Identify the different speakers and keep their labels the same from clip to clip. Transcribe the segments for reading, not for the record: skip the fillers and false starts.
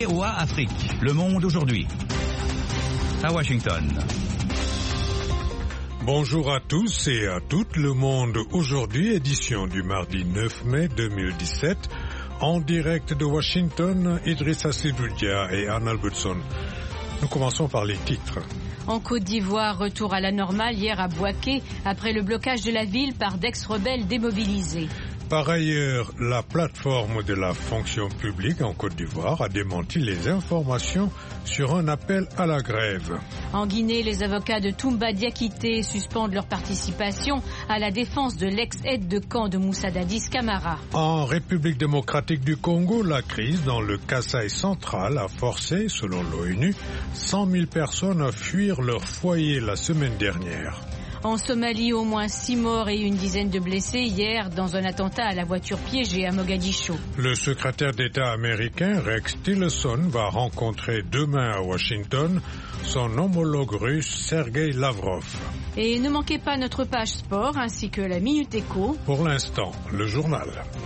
Speaker 1: VOA Afrique, le monde aujourd'hui. À Washington.
Speaker 2: Bonjour à tous et à toutes, le monde aujourd'hui, édition du mardi 9 mai 2017. En direct de Washington, Idrissa Sidoudia et Anne Albertson. Nous commençons par les titres.
Speaker 3: En Côte d'Ivoire, retour à la normale hier à Bouaké, après le blocage de la ville par d'ex-rebelles démobilisés.
Speaker 2: Par ailleurs, la plateforme de la fonction publique en Côte d'Ivoire a démenti les informations sur un appel à la grève.
Speaker 3: En Guinée, les avocats de Toumba Diakité suspendent leur participation à la défense de l'ex-aide de camp de Moussa Dadis Camara.
Speaker 2: En République démocratique du Congo, la crise dans le Kasaï central a forcé, selon l'ONU, 100 000 personnes à fuir leur foyer la semaine dernière.
Speaker 3: En Somalie, au moins 6 morts et une dizaine de blessés hier dans un attentat à la voiture piégée à Mogadiscio.
Speaker 2: Le secrétaire d'État américain Rex Tillerson va rencontrer demain à Washington son homologue russe Sergei Lavrov.
Speaker 3: Et ne manquez pas notre page sport ainsi que la Minute Éco.
Speaker 2: Pour l'instant, le journal.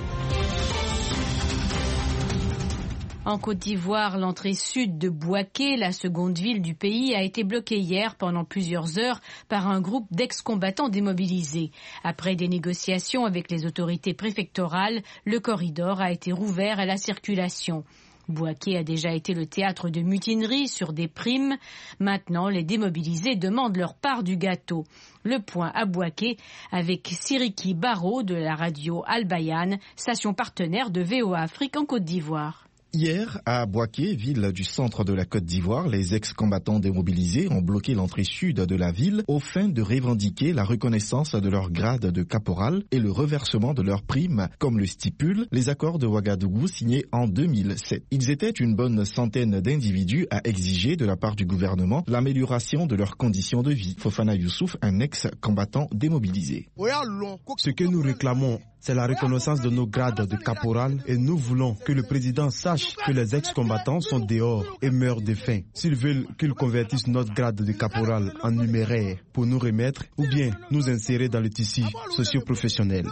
Speaker 3: En Côte d'Ivoire, l'entrée sud de Bouaké, la seconde ville du pays, a été bloquée hier pendant plusieurs heures par un groupe d'ex-combattants démobilisés. Après des négociations avec les autorités préfectorales, le corridor a été rouvert à la circulation. Bouaké a déjà été le théâtre de mutineries sur des primes. Maintenant, les démobilisés demandent leur part du gâteau. Le point à Bouaké avec Siriki Baro de la radio Al Bayan, station partenaire de VOA Afrique en Côte d'Ivoire.
Speaker 4: Hier, à Bouaké, ville du centre de la Côte d'Ivoire, les ex-combattants démobilisés ont bloqué l'entrée sud de la ville aux fins de revendiquer la reconnaissance de leur grade de caporal et le reversement de leurs primes, comme le stipulent les accords de Ouagadougou signés en 2007. Ils étaient une bonne centaine d'individus à exiger de la part du gouvernement l'amélioration de leurs conditions de vie. Fofana Youssouf, un ex-combattant démobilisé.
Speaker 5: Ce que nous réclamons, c'est la reconnaissance de nos grades de caporal et nous voulons que le président sache que les ex-combattants sont dehors et meurent de faim. S'ils veulent qu'ils convertissent notre grade de caporal en numéraire pour nous remettre ou bien nous insérer dans le tissu socio-professionnel.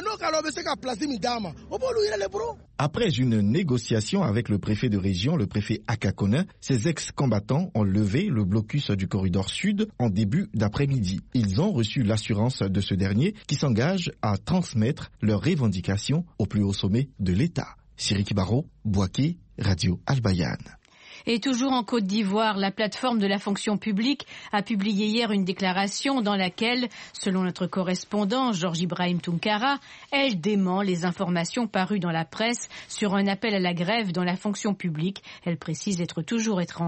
Speaker 4: Après une négociation avec le préfet de région, le préfet Akakona, ces ex-combattants ont levé le blocus du corridor sud en début d'après-midi. Ils ont reçu l'assurance de ce dernier qui s'engage à transmettre leurs revendications au plus haut sommet de l'État. Siriki Baro, Bouaké, Radio Al Bayan.
Speaker 3: Et toujours en Côte d'Ivoire, la plateforme de la fonction publique a publié hier une déclaration dans laquelle, selon notre correspondant Georges Ibrahim Tounkara, elle dément les informations parues dans la presse sur un appel à la grève dans la fonction publique. Elle précise toujours être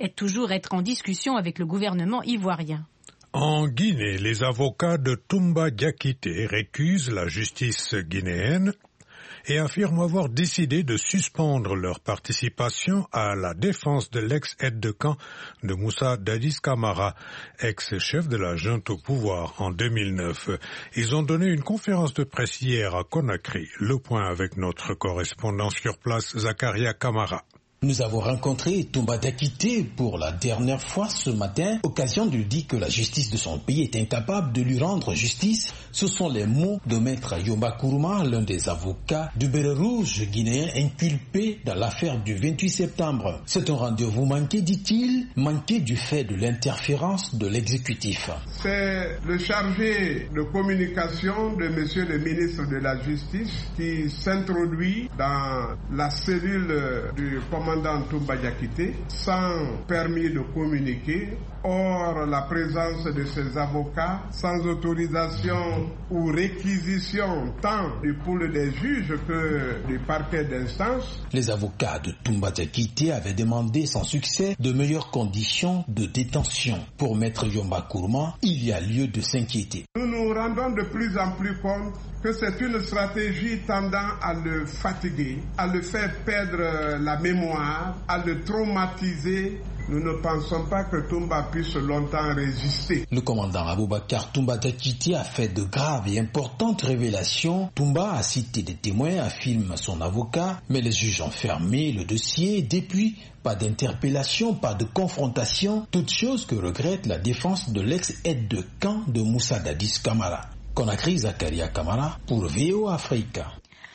Speaker 3: en discussion avec le gouvernement ivoirien.
Speaker 2: En Guinée, les avocats de Toumba Diakité récusent la justice guinéenne et affirment avoir décidé de suspendre leur participation à la défense de l'ex-aide de camp de Moussa Dadis Camara, ex-chef de la junte au pouvoir en 2009. Ils ont donné une conférence de presse hier à Conakry. Le point avec notre correspondant sur place, Zakaria Camara.
Speaker 6: Nous avons rencontré Toumba Diakité pour la dernière fois ce matin, occasion de lui dire que la justice de son pays est incapable de lui rendre justice. Ce sont les mots de maître Yomba Kourouma, l'un des avocats du béret rouge guinéen inculpé dans l'affaire du 28 septembre. C'est un rendez-vous manqué, dit-il, manqué du fait de l'interférence de l'exécutif.
Speaker 7: C'est le chargé de communication de monsieur le ministre de la Justice qui s'introduit dans la cellule du commandant Toumba Diakité sans permis de communiquer. Or, la présence de ces avocats sans autorisation ou réquisition tant du pôle des juges que du parquet d'instance.
Speaker 6: Les avocats de Toumba Diakité avaient demandé sans succès de meilleures conditions de détention. Pour maître Yomba Kourouma, il y a lieu de s'inquiéter.
Speaker 7: Nous nous rendons de plus en plus compte que c'est une stratégie tendant à le fatiguer, à le faire perdre la mémoire, à le traumatiser. Nous ne pensons pas que Toumba puisse longtemps résister.
Speaker 6: Le commandant Aboubakar Toumba Diakité a fait de graves et importantes révélations. Toumba a cité des témoins, affirme son avocat, mais les juges ont fermé le dossier. Depuis, pas d'interpellation, pas de confrontation, toute chose que regrette la défense de l'ex-aide de camp de Moussa Dadis Camara. Conakry, Zakaria Camara pour VOA Afrique.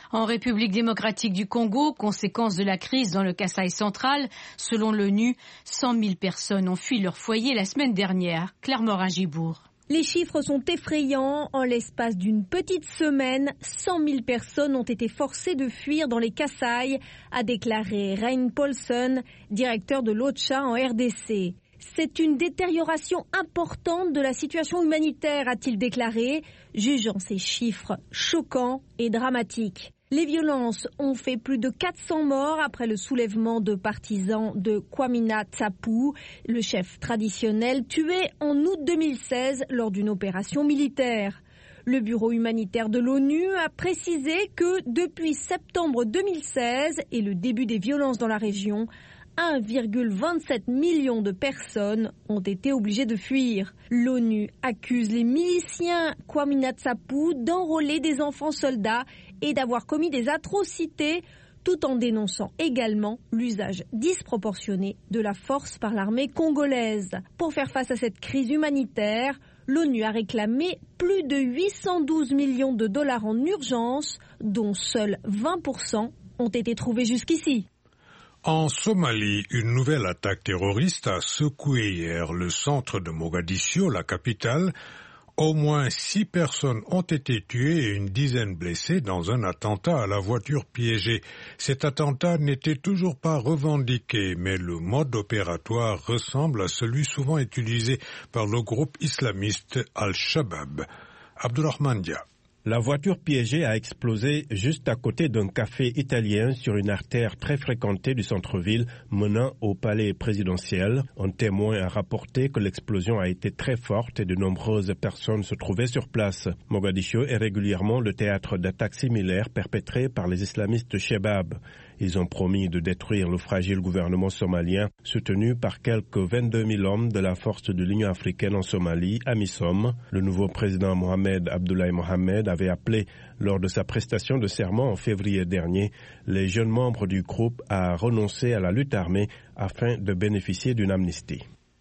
Speaker 3: En République démocratique du Congo, conséquence de la crise dans le Kasaï central, selon l'ONU, 100 000 personnes ont fui leur foyer la semaine dernière. Claire Morin-Gibourg.
Speaker 8: Les chiffres sont effrayants. En l'espace d'une petite semaine, 100 000 personnes ont été forcées de fuir dans les Kasaï, a déclaré Rein Paulsen, directeur de l'OCHA en RDC. C'est une détérioration importante de la situation humanitaire, a-t-il déclaré, jugeant ces chiffres choquants et dramatiques. Les violences ont fait plus de 400 morts après le soulèvement de partisans de Kwamina Tsapu, le chef traditionnel tué en août 2016 lors d'une opération militaire. Le bureau humanitaire de l'ONU a précisé que depuis septembre 2016 et le début des violences dans la région, 1,27 million de personnes ont été obligées de fuir. L'ONU accuse les miliciens Kwamina Tsapu d'enrôler des enfants soldats et d'avoir commis des atrocités, tout en dénonçant également l'usage disproportionné de la force par l'armée congolaise. Pour faire face à cette crise humanitaire, l'ONU a réclamé plus de 812 millions de dollars en urgence, dont seuls 20% ont été trouvés jusqu'ici.
Speaker 2: En Somalie, une nouvelle attaque terroriste a secoué hier le centre de Mogadiscio, la capitale. Au moins 6 personnes ont été tuées et une dizaine blessées dans un attentat à la voiture piégée. Cet attentat n'était toujours pas revendiqué, mais le mode opératoire ressemble à celui souvent utilisé par le groupe islamiste Al-Shabaab. Abdurrahman Dia.
Speaker 9: La voiture piégée a explosé juste à côté d'un café italien sur une artère très fréquentée du centre-ville menant au palais présidentiel. Un témoin a rapporté que l'explosion a été très forte et de nombreuses personnes se trouvaient sur place. Mogadiscio est régulièrement le théâtre d'attaques similaires perpétrées par les islamistes Shabab. Ils ont promis de détruire le fragile gouvernement somalien soutenu par quelques 22 000 hommes de la force de l'Union africaine en Somalie, AMISOM. Le nouveau président Mohamed Abdullahi Mohamed avait appelé, lors de sa prestation de serment en février dernier, les jeunes membres du groupe à renoncer à la lutte armée afin de bénéficier d'une amnistie.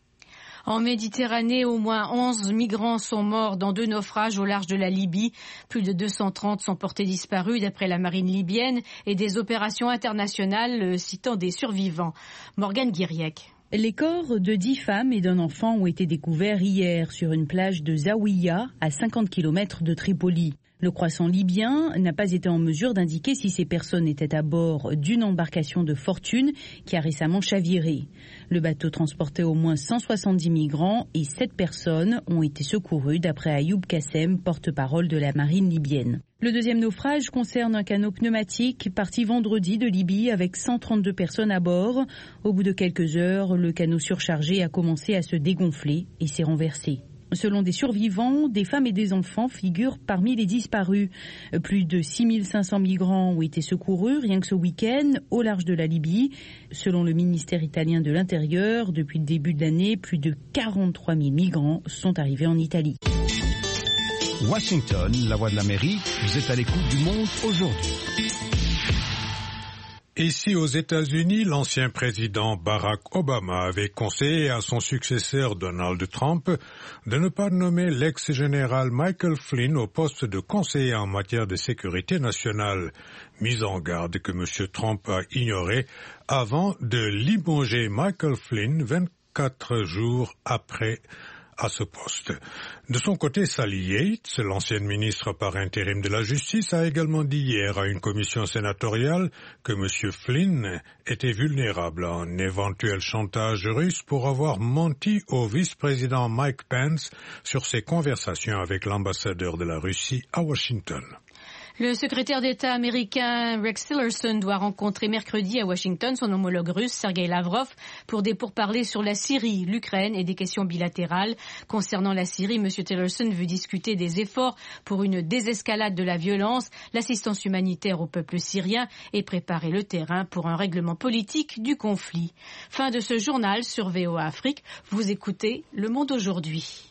Speaker 3: En Méditerranée, au moins 11 migrants sont morts dans 2 naufrages au large de la Libye. Plus de 230 sont portés disparus d'après la marine libyenne et des opérations internationales citant des survivants. Morgane Guiriec.
Speaker 10: Les corps de 10 femmes et d'un enfant ont été découverts hier sur une plage de Zawiya, à 50 km de Tripoli. Le croissant libyen n'a pas été en mesure d'indiquer si ces personnes étaient à bord d'une embarcation de fortune qui a récemment chaviré. Le bateau transportait au moins 170 migrants et 7 personnes ont été secourues d'après Ayoub Kassem, porte-parole de la marine libyenne. Le deuxième naufrage concerne un canot pneumatique parti vendredi de Libye avec 132 personnes à bord. Au bout de quelques heures, le canot surchargé a commencé à se dégonfler et s'est renversé. Selon des survivants, des femmes et des enfants figurent parmi les disparus. Plus de 6500 migrants ont été secourus rien que ce week-end au large de la Libye. Selon le ministère italien de l'Intérieur, depuis le début de l'année, plus de 43 000 migrants sont arrivés en Italie.
Speaker 1: Washington, la voix de l'Amérique, vous êtes à l'écoute du monde aujourd'hui.
Speaker 2: Ici aux États-Unis, l'ancien président Barack Obama avait conseillé à son successeur Donald Trump de ne pas nommer l'ex-général Michael Flynn au poste de conseiller en matière de sécurité nationale. Mise en garde que M. Trump a ignorée avant de limoger Michael Flynn 24 jours après à ce poste. De son côté, Sally Yates, l'ancienne ministre par intérim de la Justice, a également dit hier à une commission sénatoriale que M. Flynn était vulnérable à un éventuel chantage russe pour avoir menti au vice-président Mike Pence sur ses conversations avec l'ambassadeur de la Russie à Washington.
Speaker 3: Le secrétaire d'État américain Rex Tillerson doit rencontrer mercredi à Washington son homologue russe Sergei Lavrov pour des pourparlers sur la Syrie, l'Ukraine et des questions bilatérales. Concernant la Syrie, M. Tillerson veut discuter des efforts pour une désescalade de la violence, l'assistance humanitaire au peuple syrien et préparer le terrain pour un règlement politique du conflit. Fin de ce journal sur VOA Afrique. Vous écoutez Le Monde aujourd'hui.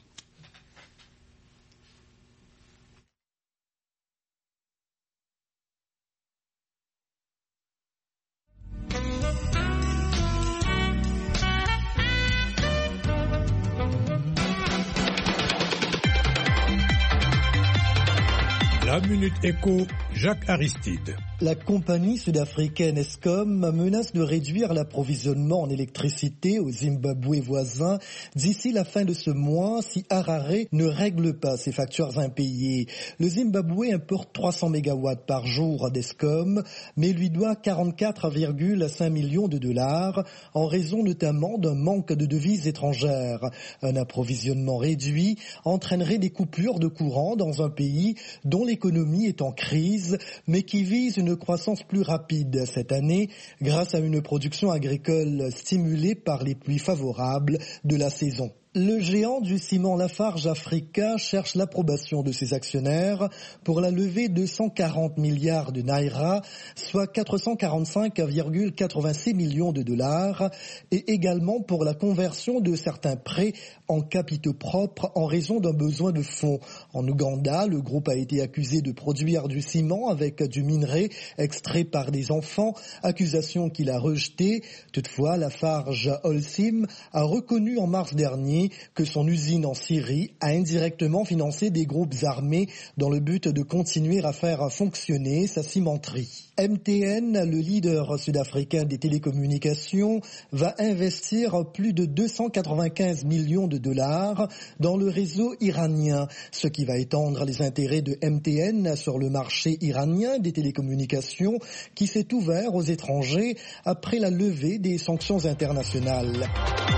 Speaker 2: La Minute Éco, Jacques Aristide.
Speaker 11: La compagnie sud-africaine Eskom menace de réduire l'approvisionnement en électricité au Zimbabwe voisin d'ici la fin de ce mois si Harare ne règle pas ses factures impayées. Le Zimbabwe importe 300 MW par jour d'Eskom, mais lui doit 44,5 millions de dollars en raison notamment d'un manque de devises étrangères. Un approvisionnement réduit entraînerait des coupures de courant dans un pays dont l'économie est en crise, mais qui vise une croissance plus rapide cette année grâce à une production agricole stimulée par les pluies favorables de la saison. Le géant du ciment Lafarge Africa cherche l'approbation de ses actionnaires pour la levée de 140 milliards de naira, soit 445,86 millions de dollars, et également pour la conversion de certains prêts en capitaux propres en raison d'un besoin de fonds. En Ouganda, le groupe a été accusé de produire du ciment avec du minerai extrait par des enfants, accusation qu'il a rejetée. Toutefois, Lafarge Holcim a reconnu en mars dernier que son usine en Syrie a indirectement financé des groupes armés dans le but de continuer à faire fonctionner sa cimenterie. MTN, le leader sud-africain des télécommunications, va investir plus de 295 millions de dollars dans le réseau iranien, ce qui va étendre les intérêts de MTN sur le marché iranien des télécommunications qui s'est ouvert aux étrangers après la levée des sanctions internationales.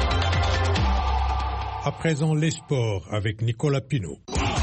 Speaker 2: À présent, les sports avec Nicolas Pinault.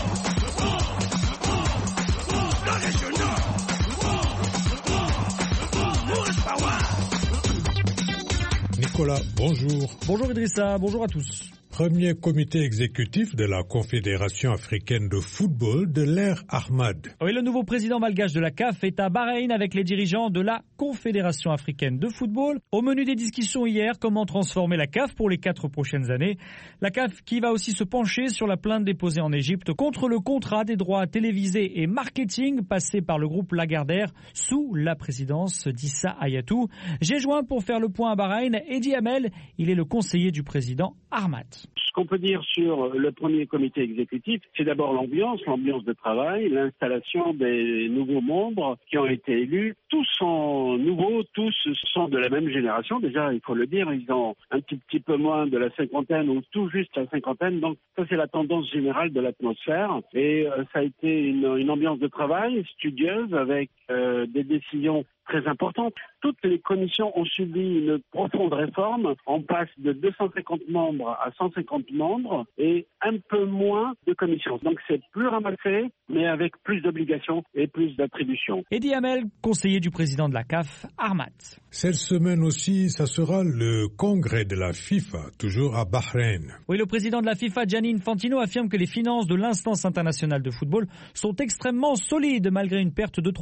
Speaker 2: Nicolas, bonjour.
Speaker 12: Bonjour Idrissa, bonjour à tous.
Speaker 2: Premier comité exécutif de la Confédération africaine de football de l'ère Ahmad.
Speaker 12: Oui, le nouveau président malgache de la CAF est à Bahreïn avec les dirigeants de la Confédération africaine de football. Au menu des discussions hier, comment transformer la CAF pour les 4 prochaines années. La CAF qui va aussi se pencher sur la plainte déposée en Égypte contre le contrat des droits télévisés et marketing passé par le groupe Lagardère sous la présidence d'Issa Hayatou. J'ai joint pour faire le point à Bahreïn Eddie Hamel, il est le conseiller du président Ahmad.
Speaker 13: Ce qu'on peut dire sur le premier comité exécutif, c'est d'abord l'ambiance de travail, l'installation des nouveaux membres qui ont été élus. Tous sont nouveaux, tous sont de la même génération. Déjà, il faut le dire, ils ont un petit peu moins de la cinquantaine ou tout juste la cinquantaine. Donc ça, c'est la tendance générale de l'atmosphère. Et ça a été une ambiance de travail studieuse avec des décisions très importante. Toutes les commissions ont subi une profonde réforme. On passe de 250 membres à 150 membres et un peu moins de commissions. Donc c'est plus ramassé, mais avec plus d'obligations et plus d'attributions.
Speaker 12: Eddie Hamel, conseiller du président de la CAF, Ahmad.
Speaker 2: Cette semaine aussi, ça sera le congrès de la FIFA, toujours à Bahreïn.
Speaker 12: Oui, le président de la FIFA, Gianni Infantino, affirme que les finances de l'instance internationale de football sont extrêmement solides malgré une perte de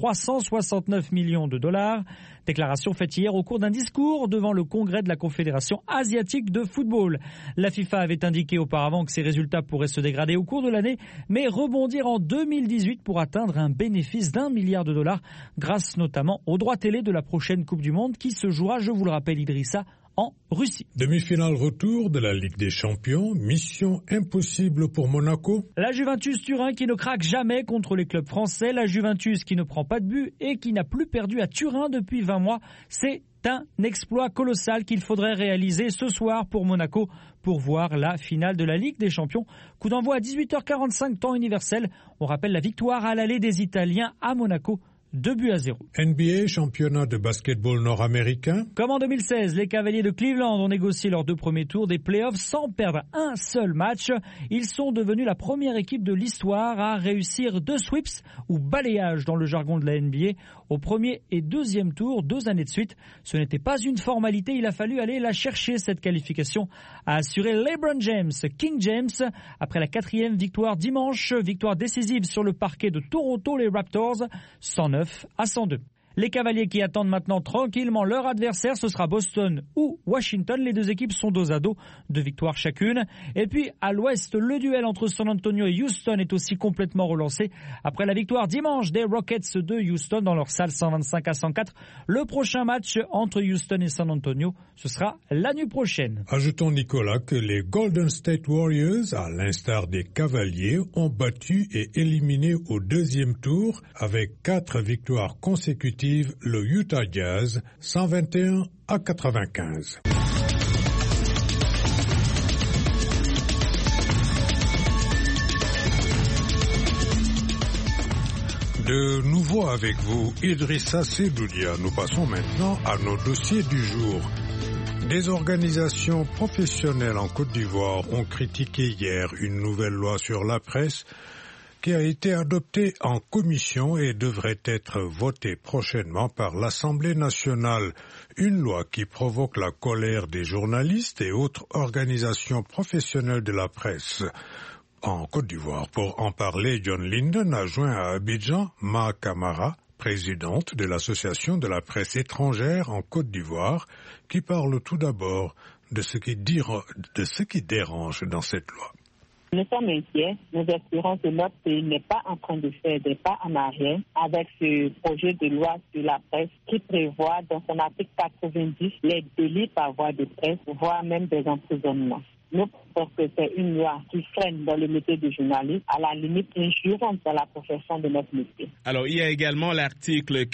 Speaker 12: 369 millions de dollars. Déclaration faite hier au cours d'un discours devant le congrès de la Confédération asiatique de football. La FIFA avait indiqué auparavant que ses résultats pourraient se dégrader au cours de l'année, mais rebondir en 2018 pour atteindre un bénéfice d'1 milliard de dollars grâce notamment aux droits télé de la prochaine Coupe du Monde qui se jouera, je vous le rappelle Idrissa, en Russie.
Speaker 2: Demi-finale retour de la Ligue des Champions, mission impossible pour Monaco.
Speaker 12: La Juventus Turin qui ne craque jamais contre les clubs français, la Juventus qui ne prend pas de but et qui n'a plus perdu à Turin depuis 20 mois, c'est un exploit colossal qu'il faudrait réaliser ce soir pour Monaco pour voir la finale de la Ligue des Champions. Coup d'envoi à 18h45 temps universel. On rappelle la victoire à l'aller des Italiens à Monaco. 2-0.
Speaker 2: NBA, championnat de basketball nord-américain.
Speaker 12: Comme en 2016, les Cavaliers de Cleveland ont négocié leurs 2 premiers tours des playoffs sans perdre un seul match. Ils sont devenus la première équipe de l'histoire à réussir 2 sweeps ou balayages dans le jargon de la NBA au premier et deuxième tour 2 années de suite. Ce n'était pas une formalité, il a fallu aller la chercher cette qualification, a assuré LeBron James, King James, après la 4e victoire dimanche, victoire décisive sur le parquet de Toronto, les Raptors, 109-102. Les Cavaliers qui attendent maintenant tranquillement leur adversaire, ce sera Boston ou Washington. Les deux équipes sont dos à dos, 2 victoires chacune. Et puis à l'ouest, le duel entre San Antonio et Houston est aussi complètement relancé. Après la victoire dimanche des Rockets de Houston dans leur salle 125-104, le prochain match entre Houston et San Antonio, ce sera la nuit prochaine.
Speaker 2: Ajoutons, Nicolas, que les Golden State Warriors, à l'instar des Cavaliers, ont battu et éliminé au deuxième tour avec 4 victoires consécutives le Utah Jazz 121-95. De nouveau avec vous, Idrissa Sedoudia. Nous passons maintenant à nos dossiers du jour. Des organisations professionnelles en Côte d'Ivoire ont critiqué hier une nouvelle loi sur la presse qui a été adoptée en commission et devrait être votée prochainement par l'Assemblée nationale. Une loi qui provoque la colère des journalistes et autres organisations professionnelles de la presse en Côte d'Ivoire. Pour en parler, John Linden a joint à Abidjan Ma Camara, présidente de l'Association de la presse étrangère en Côte d'Ivoire, qui parle tout d'abord de ce qui dérange dans cette loi.
Speaker 14: Nous sommes inquiets. Nous espérons que notre pays n'est pas en train de faire des pas en arrière avec ce projet de loi sur la presse qui prévoit dans son article 90 les délits par voie de presse, voire même des emprisonnements. Nous pensons que c'est une loi qui freine dans le métier de journaliste, à la limite injuriante dans la profession de notre métier.
Speaker 15: Alors, il y a également l'article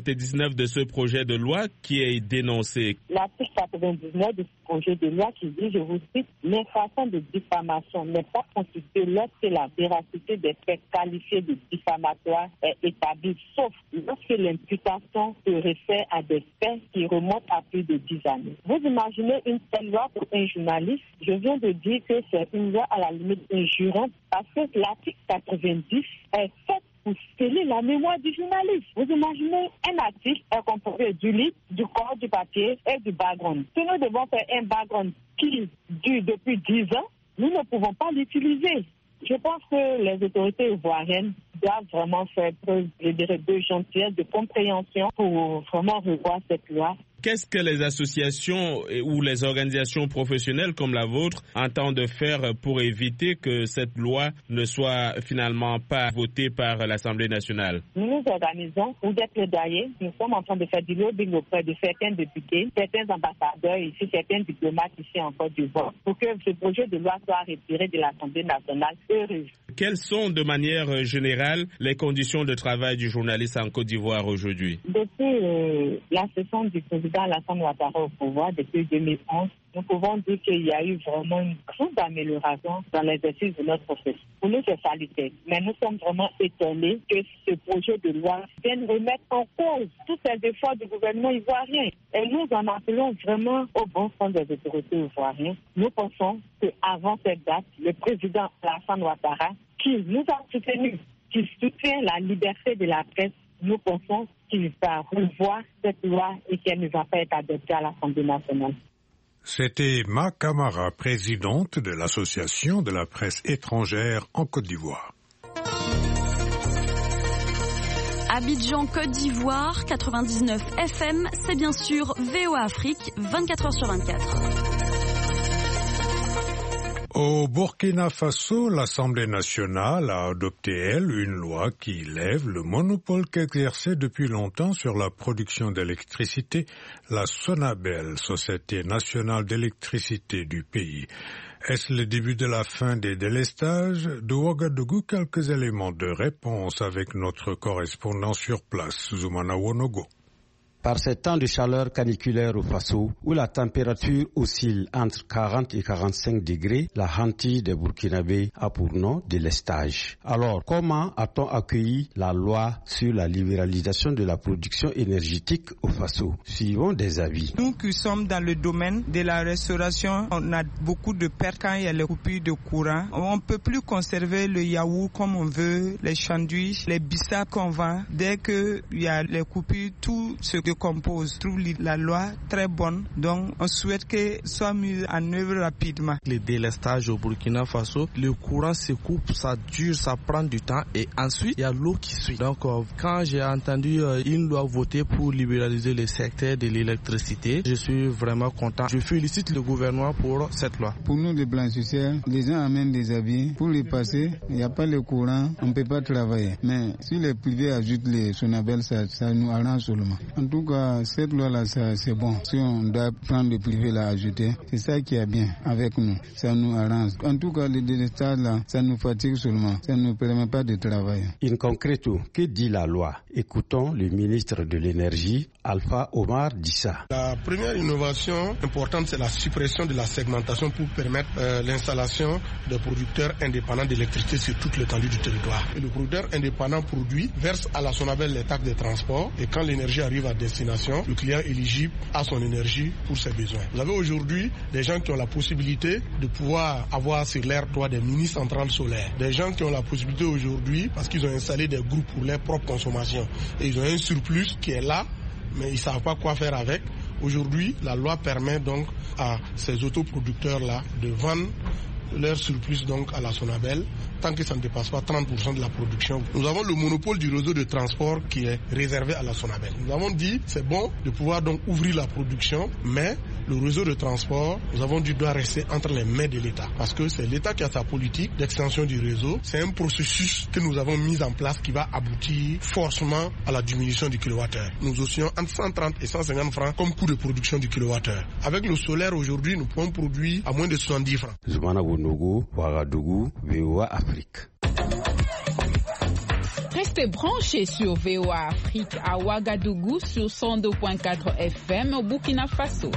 Speaker 15: 99 de ce projet de loi qui est dénoncé.
Speaker 14: L'article 99 de ce projet de loi qui dit, je vous cite, l'infraction de diffamation n'est pas constituée lorsque la véracité des faits qualifiés de diffamatoires est établie, sauf lorsque l'imputation se réfère à des faits qui remontent à plus de 10 années. Vous imaginez une telle loi pour un journaliste? Je viens de dire que c'est une loi à la limite injuriante parce que l'article 90 est fait pour sceller la mémoire du journaliste. Vous imaginez, un article est composé du livre, du corps, du papier et du background. Si nous devons faire un background qui dure depuis 10 ans, nous ne pouvons pas l'utiliser. Je pense que les autorités ivoiriennes doivent vraiment faire preuve, je dirais, de gentillesse, de compréhension pour vraiment revoir cette loi.
Speaker 15: Qu'est-ce que les associations ou les organisations professionnelles comme la vôtre entendent faire pour éviter que cette loi ne soit finalement pas votée par l'Assemblée nationale?
Speaker 14: Nous nous organisons pour des plaidoyers. Nous sommes en train de faire du lobbying auprès de certains députés, certains ambassadeurs ici, certains diplomates ici en Côte d'Ivoire, pour que ce projet de loi soit retiré de l'Assemblée nationale.
Speaker 15: Quelles sont de manière générale les conditions de travail du journaliste en Côte d'Ivoire aujourd'hui?
Speaker 14: Depuis la session du président Alassane Ouattara au pouvoir, depuis 2011, nous pouvons dire qu'il y a eu vraiment une grande amélioration dans l'exercice de notre profession. Pour nous, c'est salutaire. Mais nous sommes vraiment étonnés que ce projet de loi vienne remettre en cause tous les efforts du gouvernement ivoirien. Et nous en appelons vraiment au bon sens des autorités ivoiriennes. Nous pensons qu'avant cette date, le président Alassane Ouattara, qui nous a soutenus, qui soutient la liberté de la presse, nous pensons qu'il va revoir cette loi et qu'elle ne va pas être adoptée à l'Assemblée nationale.
Speaker 2: C'était Ma Camara, présidente de l'Association de la presse étrangère en Côte d'Ivoire.
Speaker 16: Abidjan, Côte d'Ivoire, 99 FM, c'est bien sûr VOA Afrique, 24h/24.
Speaker 2: Au Burkina Faso, l'Assemblée nationale a adopté, elle, une loi qui lève le monopole qu'exerçait depuis longtemps sur la production d'électricité la Sonabel, Société nationale d'électricité du pays. Est-ce le début de la fin des délestages? De Ouagadougou, quelques éléments de réponse avec notre correspondant sur place, Zoumana Wonogo.
Speaker 17: Par ces temps de chaleur caniculaire au Faso, où la température oscille entre 40 et 45 degrés, la hantise des Burkinabés a pour nom délestage. Alors, comment a-t-on accueilli la loi sur la libéralisation de la production énergétique au Faso? Suivons des avis.
Speaker 18: Nous qui sommes dans le domaine de la restauration, on a beaucoup de pertes quand il y a les coupures de courant. On ne peut plus conserver le yaourt comme on veut, les sandwichs, les bissap qu'on vend. Dès qu'il y a les coupures, tout ce que décompose. Je trouve la loi très bonne, donc on souhaite qu'elle soit mise en œuvre rapidement.
Speaker 19: Le délestage au Burkina Faso, le courant se coupe, ça dure, ça prend du temps et ensuite il y a l'eau qui suit. Donc quand j'ai entendu une loi voter pour libéraliser le secteur de l'électricité, je suis vraiment content. Je félicite le gouvernement pour cette loi.
Speaker 20: Pour nous les blanchisseurs, les gens amènent des habits. Pour les passer, il n'y a pas le courant, on ne peut pas travailler. Mais si les privés ajoutent les Sonabel, ça nous arrange seulement. En tout cas, cette loi-là, c'est bon. Si on doit prendre le privé là, ajouter, c'est ça qui est bien avec nous. Ça nous arrange. En tout cas, le délestage là, ça nous fatigue seulement. Ça ne nous permet pas de travailler.
Speaker 17: In concreto, que dit la loi? Écoutons le ministre de l'Énergie, Alpha Omar Dissa.
Speaker 21: La première innovation importante, c'est la suppression de la segmentation pour permettre l'installation des producteurs indépendants d'électricité sur toute l'étendue du territoire. Et le producteur indépendant produit, verse à la Sonabel les taxes de transport et quand l'énergie arrive à destination, le client éligible a son énergie pour ses besoins. Vous avez aujourd'hui des gens qui ont la possibilité de pouvoir avoir sur leur toit des mini-centrales solaires. Des gens qui ont la possibilité aujourd'hui, parce qu'ils ont installé des groupes pour leur propre consommation et ils ont un surplus qui est là, mais ils ne savent pas quoi faire avec. Aujourd'hui, la loi permet donc à ces autoproducteurs-là de vendre leur surplus donc à la Sonabel, tant que ça ne dépasse pas 30% de la production. Nous avons le monopole du réseau de transport qui est réservé à la Sonabel. Nous avons dit c'est bon de pouvoir donc ouvrir la production, mais le réseau de transport, nous avons dit doit rester entre les mains de l'État, parce que c'est l'État qui a sa politique d'extension du réseau. C'est un processus que nous avons mis en place qui va aboutir forcément à la diminution du kilowattheure. Nous oscillons entre 130 et 150 francs comme coût de production du kilowattheure. Avec le solaire aujourd'hui, nous pouvons produire à moins de 70 francs.
Speaker 22: Restez branchés sur VOA Afrique à Ouagadougou sur 102.4 FM au Burkina Faso.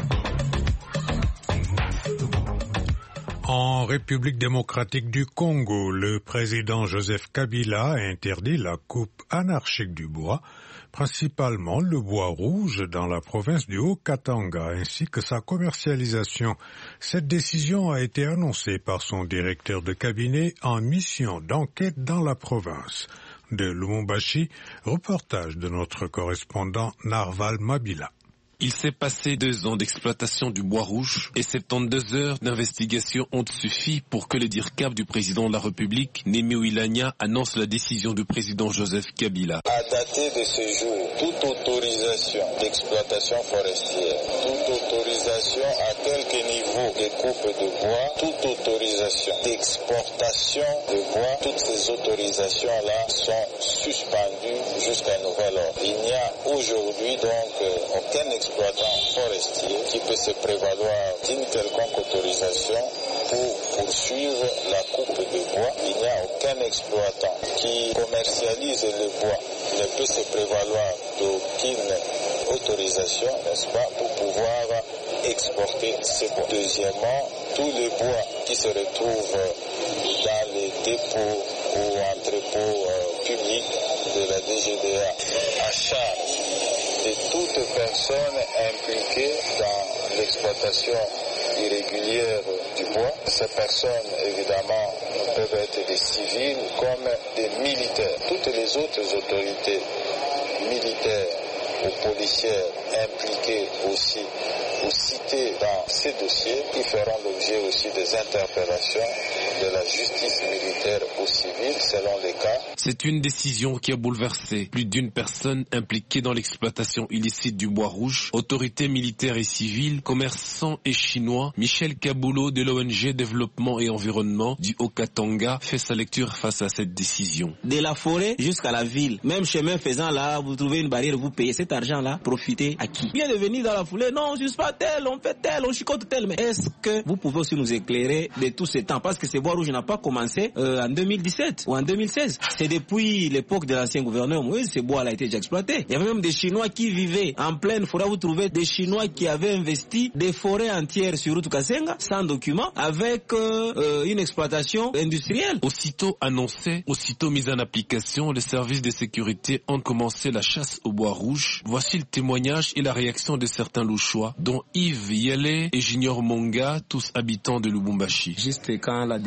Speaker 2: En République démocratique du Congo, le président Joseph Kabila a interdit la coupe anarchique du bois, principalement le bois rouge dans la province du Haut-Katanga, ainsi que sa commercialisation. Cette décision a été annoncée par son directeur de cabinet en mission d'enquête dans la province. De Lubumbashi, reportage de notre correspondant Narval Mabila.
Speaker 23: Il s'est passé 2 ans d'exploitation du bois rouge et 72 heures d'investigation ont suffi pour que le DIRCAB du président de la République, Némi Ouilania, annonce la décision du président Joseph Kabila.
Speaker 24: À dater de ce jour, toute autorisation d'exploitation forestière, toute autorisation à quelque niveau de coupe de bois, toute autorisation d'exportation de bois, toutes ces autorisations-là sont suspendues jusqu'à nouvel ordre. Il n'y a aujourd'hui donc aucun exploitant forestier qui peut se prévaloir d'une quelconque autorisation pour poursuivre la coupe de bois. Il n'y a aucun exploitant qui commercialise le bois ne peut se prévaloir d'aucune autorisation, n'est-ce pas, pour pouvoir exporter ces bois. Deuxièmement, tous les bois qui se retrouvent dans les dépôts ou entrepôts publics de la DGDA à charge de toute personne impliquée dans l'exploitation irrégulière du bois. Ces personnes, évidemment, peuvent être des civils comme des militaires. Toutes les autres autorités militaires ou policières impliquées aussi ou citées dans ces dossiers, qui feront l'objet aussi des interpellations de la justice militaire ou civile selon les cas.
Speaker 23: C'est une décision qui a bouleversé plus d'une personne impliquée dans l'exploitation illicite du bois rouge. Autorités militaires et civiles, commerçants et chinois. Michel Kaboulot de l'ONG Développement et Environnement du Haut-Katanga fait sa lecture face à cette décision.
Speaker 25: De la forêt jusqu'à la ville, même chemin faisant là, vous trouvez une barrière, vous payez cet argent-là, profitez à qui? Bien de venir dans la foulée, non, on ne suce pas tel, on fait tel, on chicote tel. Mais est-ce que vous pouvez aussi nous éclairer de tout ce temps? Parce que ce bois rouge n'a pas commencé en 2017 ou en 2016. C'est depuis l'époque de l'ancien gouverneur Moïse, ce bois-là a été déjà exploité. Il y avait même des Chinois qui vivaient en pleine forêt. Vous trouvez des Chinois qui avaient investi des forêts entières sur route Kasenga, sans document, avec une exploitation industrielle.
Speaker 23: Aussitôt annoncé, aussitôt mis en application, les services de sécurité ont commencé la chasse au bois rouge. Voici le témoignage et la réaction de certains Louchois, dont Yves Yele et Junior Monga, tous habitants de Lubumbashi.
Speaker 26: Juste quand la décision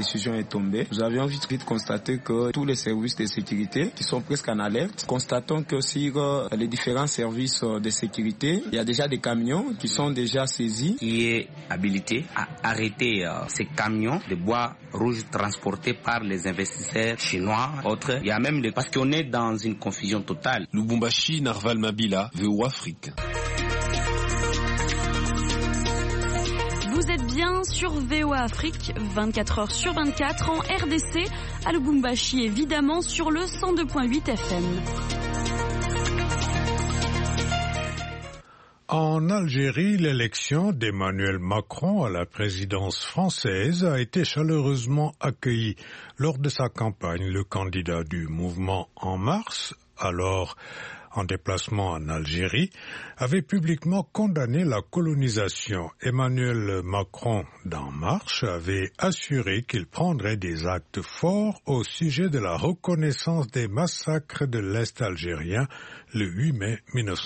Speaker 4: décision est tombée, nous avions vite constaté que tous les services de sécurité qui sont presque en alerte, constatons que sur les différents services de sécurité, il y a déjà des camions qui sont déjà saisis.
Speaker 5: Qui est habilité à arrêter ces camions de bois rouge transportés par les investisseurs chinois, autres. Il y a même parce qu'on est dans une confusion totale.
Speaker 23: Lubumbashi, Narval Mabila, VOA Afrique.
Speaker 16: Vous êtes bien sur VOA Afrique, 24h sur 24 en RDC, à Lubumbashi évidemment sur le 102.8 FM.
Speaker 2: En Algérie, l'élection d'Emmanuel Macron à la présidence française a été chaleureusement accueillie. Lors de sa campagne, le candidat du mouvement En Marche, alors en déplacement en Algérie, avait publiquement condamné la colonisation. Emmanuel Macron d'En Marche avait assuré qu'il prendrait des actes forts au sujet de la reconnaissance des massacres de l'Est algérien le 8 mai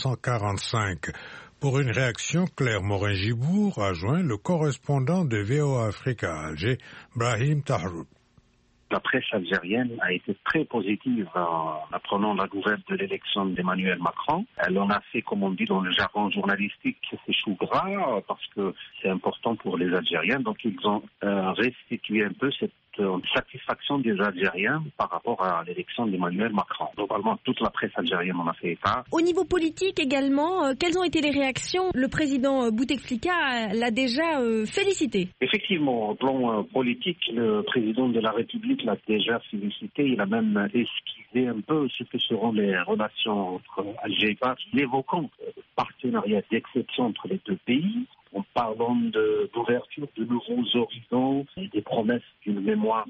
Speaker 2: 1945. Pour une réaction, Claire Morin-Gibour a joint le correspondant de VOA Afrique à Alger, Brahim Tahroub.
Speaker 6: La presse algérienne a été très positive en apprenant la nouvelle de l'élection d'Emmanuel Macron. Elle en a fait, comme on dit dans le jargon journalistique, ses choux gras, parce que c'est important pour les Algériens. Donc ils ont restitué un peu cette satisfaction des Algériens par rapport à l'élection d'Emmanuel Macron. Globalement, toute la presse algérienne en a fait état.
Speaker 7: Au niveau politique également, quelles ont été les réactions? Le président Bouteflika l'a déjà félicité.
Speaker 6: Effectivement, au plan politique, le président de la République l'a déjà félicité. Il a même esquissé un peu ce que seront les relations entre Alger et Paris, l'évoquant partenariat d'exception entre les deux pays, en parlant d'ouverture de nouveaux horizons et des promesses d'une mémoire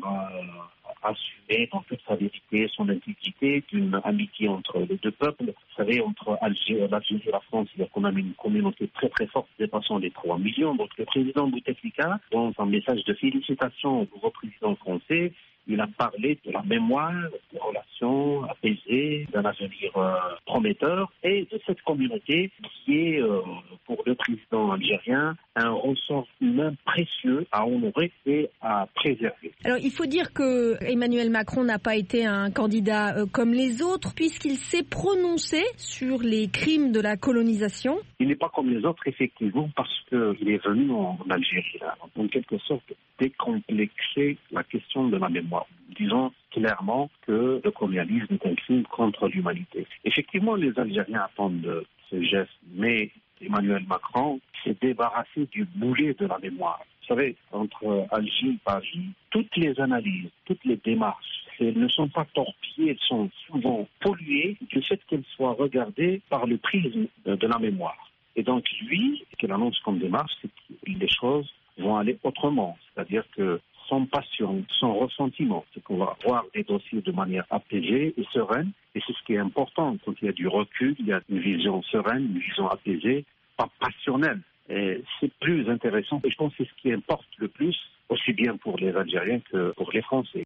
Speaker 6: assumée dans toute sa vérité, son intégrité, d'une amitié entre les deux peuples. Vous savez, entre l'Algérie et la France, il y a quand même une communauté très très forte dépassant les 3 millions. Donc le président Bouteflika, dans un message de félicitations au nouveau président français, il a parlé de la mémoire, des relations apaisées, d'un avenir prometteur et de cette communauté qui est, pour le président algérien, un ressort humain précieux à honorer et à préserver.
Speaker 7: Alors il faut dire que Emmanuel Macron n'a pas été un candidat comme les autres puisqu'il s'est prononcé sur les crimes de la colonisation.
Speaker 6: Il n'est pas comme les autres effectivement parce qu'il est venu en Algérie là, en quelque sorte décomplexer la question de la mémoire. Disons clairement que le colonialisme est un crime contre l'humanité. Effectivement, les Algériens attendent ce geste, mais Emmanuel Macron s'est débarrassé du boulet de la mémoire. Vous savez, entre Alger et Paris, toutes les analyses, toutes les démarches, elles ne sont pas torpillées, elles sont souvent polluées du fait qu'elles soient regardées par le prisme de la mémoire. Et donc lui, ce qu'il annonce comme démarche, c'est que les choses vont aller autrement, c'est-à-dire que sans passion, sans ressentiment, c'est qu'on va voir des dossiers de manière apaisée et sereine, et c'est ce qui est important, quand il y a du recul, il y a une vision sereine, une vision apaisée, pas passionnelle, et c'est plus intéressant, et je pense que c'est ce qui importe le plus, aussi bien pour les Algériens que pour les Français.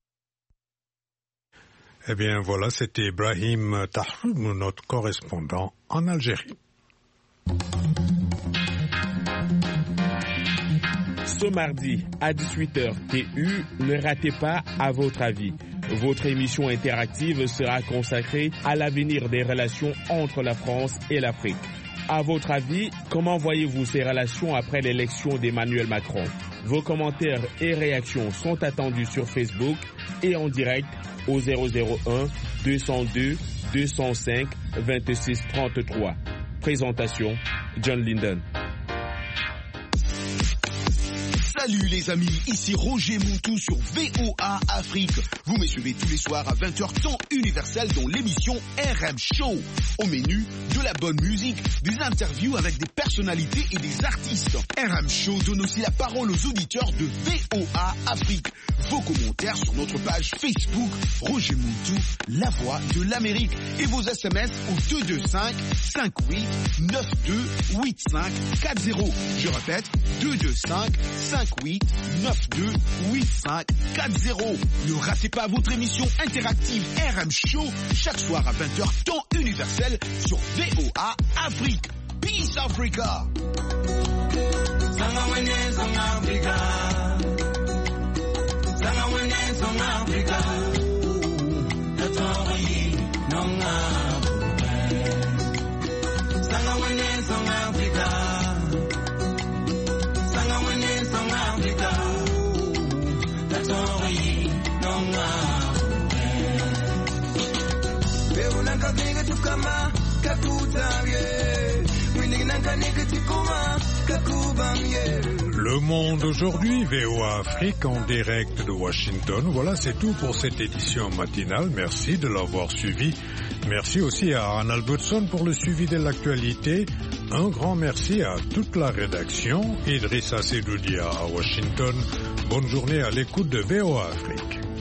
Speaker 2: Eh bien voilà, c'était Brahim Tahroub, notre correspondant en Algérie.
Speaker 15: Ce mardi à 18h TU, ne ratez pas À votre avis. Votre émission interactive sera consacrée à l'avenir des relations entre la France et l'Afrique. À votre avis, comment voyez-vous ces relations après l'élection d'Emmanuel Macron? Vos commentaires et réactions sont attendus sur Facebook et en direct au 001 202 205 26 33. Présentation, John Linden.
Speaker 8: Salut les amis, ici Roger Moutou sur VOA Afrique. Vous me suivez tous les soirs à 20h temps universel dans l'émission RM Show. Au menu, de la bonne musique, des interviews avec des personnalités et des artistes. RM Show donne aussi la parole aux auditeurs de VOA Afrique. Vos commentaires sur notre page Facebook, Roger Moutou, la voix de l'Amérique. Et vos SMS au 225 58 92 85 40. Je répète, 225 58 92 85 40. Ne ratez pas votre émission interactive RM Show chaque soir à 20h temps universel sur VOA Afrique. Peace Africa. Africa.
Speaker 2: Le Monde aujourd'hui, VOA Afrique en direct de Washington. Voilà, c'est tout pour cette édition matinale. Merci de l'avoir suivi. Merci aussi à Anne Albertson pour le suivi de l'actualité. Un grand merci à toute la rédaction. Idrissa Sedoudia à Washington. Bonne journée à l'écoute de VOA Afrique.